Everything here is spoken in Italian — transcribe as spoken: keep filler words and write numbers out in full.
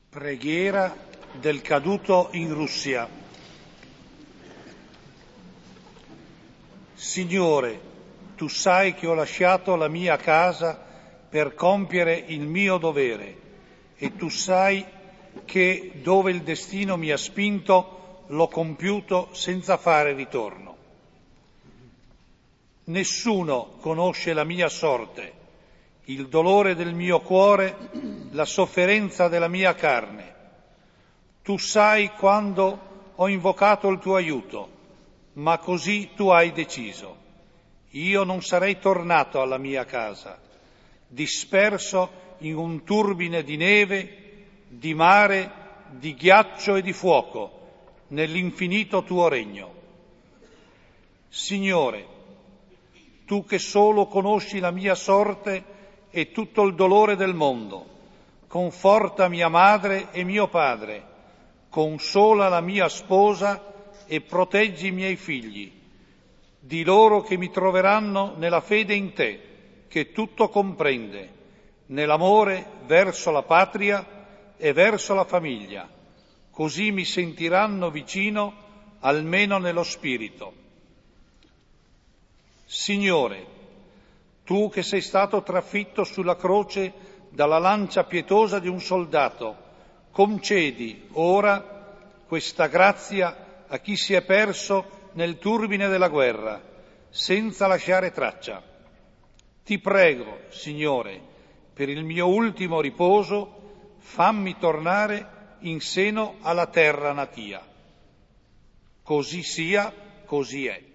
Preghiera del caduto in Russia. Signore, tu sai che ho lasciato la mia casa per compiere il mio dovere e tu sai che dove il destino mi ha spinto l'ho compiuto senza fare ritorno. Nessuno conosce la mia sorte, il dolore del mio cuore, la sofferenza della mia carne. Tu sai quando ho invocato il tuo aiuto, ma così tu hai deciso. Io non sarei tornato alla mia casa, disperso in un turbine di neve, di mare, di ghiaccio e di fuoco, nell'infinito tuo regno. Signore, tu che solo conosci la mia sorte e tutto il dolore del mondo, conforta mia madre e mio padre, consola la mia sposa e proteggi i miei figli. Di loro che mi troveranno nella fede in te, che tutto comprende, nell'amore verso la patria e verso la famiglia. Così mi sentiranno vicino, almeno nello spirito. Signore, tu che sei stato trafitto sulla croce dalla lancia pietosa di un soldato, concedi ora questa grazia a chi si è perso nel turbine della guerra, senza lasciare traccia. Ti prego, Signore, per il mio ultimo riposo, fammi tornare in seno alla terra natia. Così sia, così è.